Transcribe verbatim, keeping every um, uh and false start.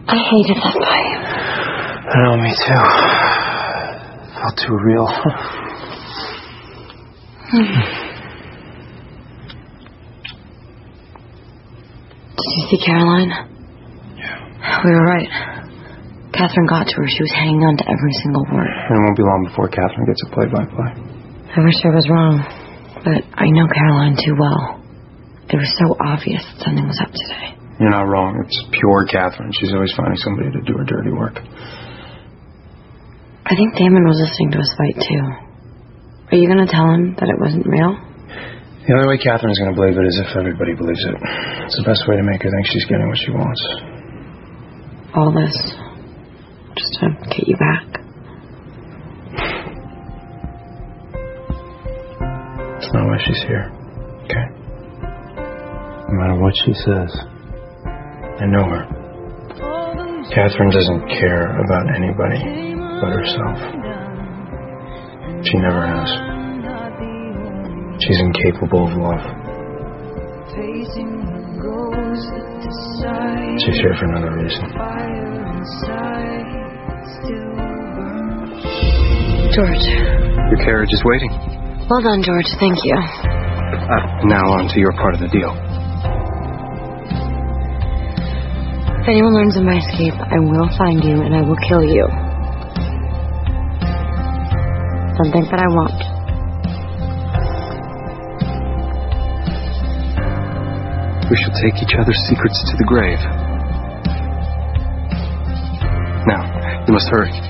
I hated that fight. I know, me too. Felt too real. hmm. Did you see Caroline? Yeah. We were right. Catherine got to her. She was hanging on to every single word. And it won't be long before Catherine gets a play-by-play. I wish I was wrong, but I know Caroline too well. It was so obvious that something was up today. You're not wrong. It's pure Catherine. She's always finding somebody to do her dirty work. I think Damon was listening to us fight, too. Are you going to tell him that it wasn't real? The only way Catherine's going to believe it is if everybody believes it. It's the best way to make her think she's getting what she wants. All this, just to get you back. It's not why she's here, okay? No matter what she says, I know her. Catherine doesn't care about anybody but herself. She never has. She's incapable of love. She's here for another reason. George. Your carriage is waiting. Well done, George. Thank you. Uh, now on to your part of the deal. If anyone learns of my escape, I will find you and I will kill you. Don't think that I won't. We shall take each other's secrets to the grave. Now, you must hurry.